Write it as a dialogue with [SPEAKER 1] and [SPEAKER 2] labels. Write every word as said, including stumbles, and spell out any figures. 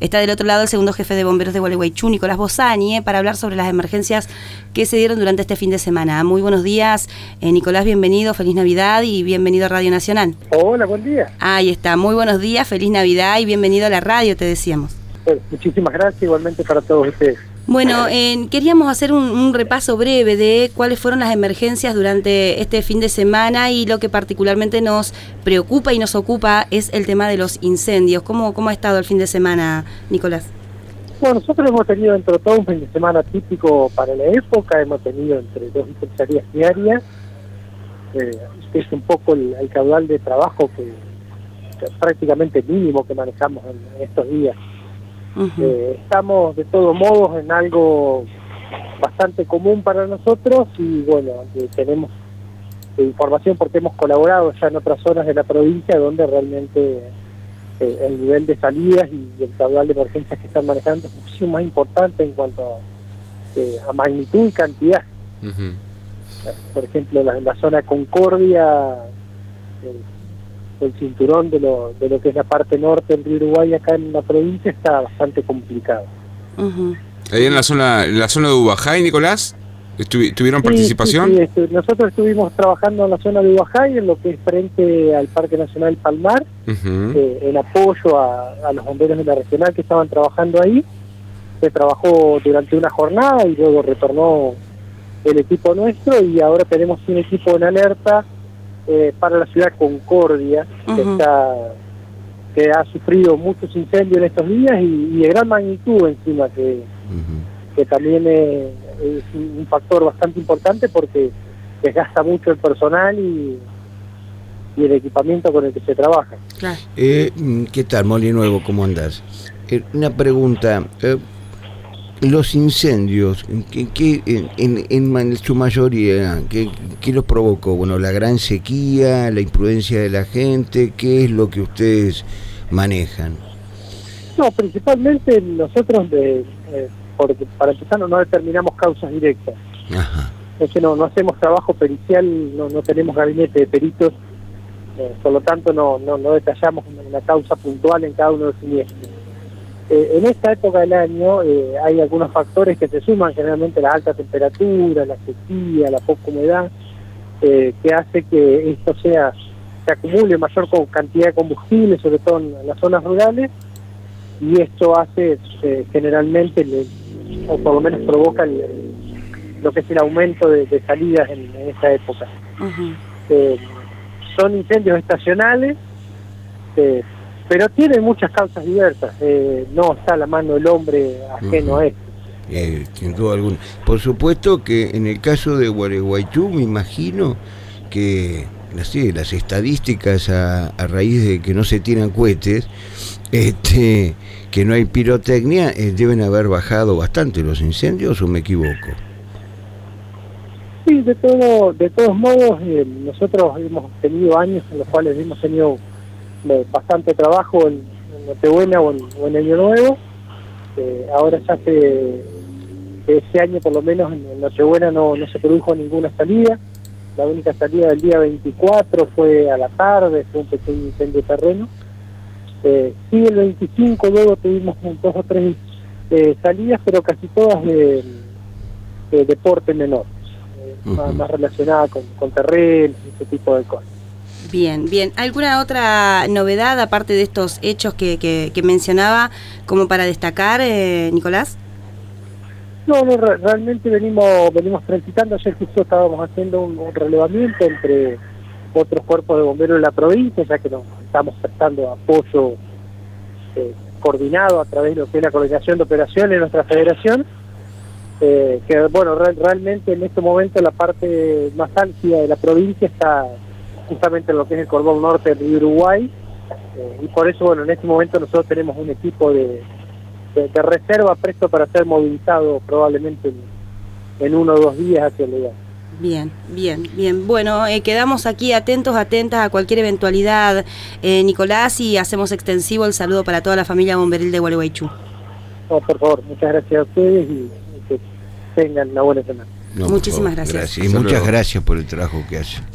[SPEAKER 1] Está del otro lado el segundo jefe de bomberos de Gualeguaychú, Nicolás Bosani, eh, para hablar sobre las emergencias que se dieron durante este fin de semana. Muy buenos días, eh, Nicolás, bienvenido, feliz Navidad y bienvenido a Radio Nacional.
[SPEAKER 2] Hola, buen día.
[SPEAKER 1] Ahí está, muy buenos días, feliz Navidad y bienvenido a la radio, te decíamos.
[SPEAKER 2] Bueno, muchísimas gracias, igualmente para todos ustedes.
[SPEAKER 1] Bueno, eh, queríamos hacer un, un repaso breve de cuáles fueron las emergencias durante este fin de semana y lo que particularmente nos preocupa y nos ocupa es el tema de los incendios. ¿Cómo, cómo ha estado el fin de semana, Nicolás?
[SPEAKER 2] Bueno, nosotros hemos tenido dentro de todo un fin de semana típico para la época, hemos tenido entre dos y tres salidas diarias, eh, es un poco el, el caudal de trabajo que, que prácticamente mínimo que manejamos en, en estos días. Uh-huh. Eh, estamos de todos modos en algo bastante común para nosotros y bueno, eh, tenemos eh, información porque hemos colaborado ya en otras zonas de la provincia donde realmente eh, el nivel de salidas y, y el caudal de emergencias que están manejando es muchísimo más importante en cuanto a, eh, a magnitud y cantidad. Uh-huh. Por ejemplo, en la, la zona de Concordia, eh, el cinturón de lo, de lo que es la parte norte del río Uruguay acá en la provincia está bastante complicado.
[SPEAKER 3] Uh-huh. Ahí en la zona en la zona de Ubajay, Nicolás, ¿Estuvi, ¿tuvieron sí, participación?
[SPEAKER 2] Sí, sí, estu nosotros estuvimos trabajando en la zona de Ubajay, en lo que es frente al Parque Nacional Palmar, uh-huh. eh, en apoyo a, a los bomberos de la regional que estaban trabajando ahí. Se trabajó durante una jornada y luego retornó el equipo nuestro y ahora tenemos un equipo en alerta Eh, para la ciudad de Concordia, uh-huh. que está que ha sufrido muchos incendios en estos días y, y de gran magnitud encima, que, uh-huh. que también es, es un factor bastante importante porque desgasta mucho el personal y, y el equipamiento con el que se trabaja.
[SPEAKER 4] Claro. Eh, ¿Qué tal, Moli Nuevo? ¿Cómo andás? Eh, una pregunta. Eh, Los incendios, ¿qué, qué, en, en, en su mayoría, ¿qué, ¿qué los provocó? Bueno, la gran sequía, la imprudencia de la gente, ¿qué es lo que ustedes manejan?
[SPEAKER 2] No, principalmente nosotros, de, eh, porque para empezar no determinamos causas directas. Ajá. Es que no, no hacemos trabajo pericial, no, no tenemos gabinete de peritos, eh, por lo tanto no, no, no detallamos una, una causa puntual en cada uno de los siniestros. Eh, en esta época del año eh, hay algunos factores que se suman, generalmente la alta temperatura, la sequía, la poca humedad, eh, que hace que esto sea se acumule mayor cantidad de combustible, sobre todo en las zonas rurales, y esto hace eh, generalmente, le, o por lo menos provoca el, lo que es el aumento de, de salidas en, en esta época. Uh-huh. Eh, son incendios estacionales, eh, pero tienen muchas causas diversas, eh, no está a la mano del hombre ajeno uh-huh. a esto.
[SPEAKER 4] Eh, sin duda alguna. Por supuesto que en el caso de Gualeguaychú me imagino que sí, las estadísticas a, a raíz de que no se tiran cohetes, este, que no hay pirotecnia, eh, deben haber bajado bastante los incendios, ¿o me equivoco?
[SPEAKER 2] Sí, de todo, de todos modos, eh, nosotros hemos tenido años en los cuales hemos tenido bastante trabajo en, en Nochebuena o en, o en Año Nuevo. Eh, ahora ya que este año por lo menos en, en Nochebuena no, no se produjo ninguna salida. La única salida del día veinticuatro fue a la tarde, fue un pequeño incendio de terreno. Eh, sí, el veinticinco luego tuvimos dos o tres eh, salidas, pero casi todas de, de deporte menor, eh, uh-huh. más, más relacionada con, con terrenos y ese tipo de cosas.
[SPEAKER 1] Bien, bien. ¿Alguna otra novedad aparte de estos hechos que, que, que mencionaba como para destacar, eh, Nicolás?
[SPEAKER 2] No, no, re- realmente venimos venimos transitando. Ayer justo estábamos haciendo un, un relevamiento entre otros cuerpos de bomberos de la provincia, ya que nos estamos prestando apoyo eh, coordinado a través de lo que es la coordinación de operaciones de nuestra federación. Eh, que bueno, re- realmente en este momento la parte más álgida de la provincia está justamente en lo que es el cordón norte del Uruguay, eh, y por eso, bueno, en este momento nosotros tenemos un equipo de, de, de reserva presto para ser movilizado probablemente en, en uno o dos días hacia el lugar.
[SPEAKER 1] Bien, bien, bien. Bueno, eh, quedamos aquí atentos, atentas a cualquier eventualidad, eh, Nicolás, y hacemos extensivo el saludo para toda la familia bomberil de Gualeguaychú.
[SPEAKER 2] No, por favor, muchas gracias a ustedes y, y que tengan una buena semana.
[SPEAKER 4] No,
[SPEAKER 1] Muchísimas gracias.
[SPEAKER 4] gracias. Y muchas gracias por el trabajo que hacen.